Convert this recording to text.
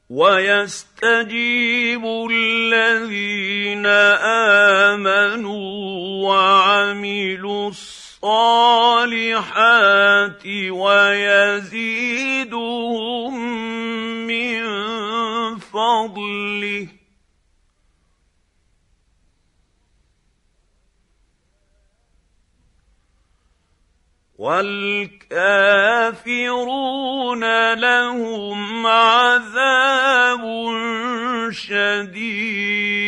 ويستجيب الذين آمنوا وعملوا الصالحات ويزيدهم من فضله والكافرون لهم عذاب شديد.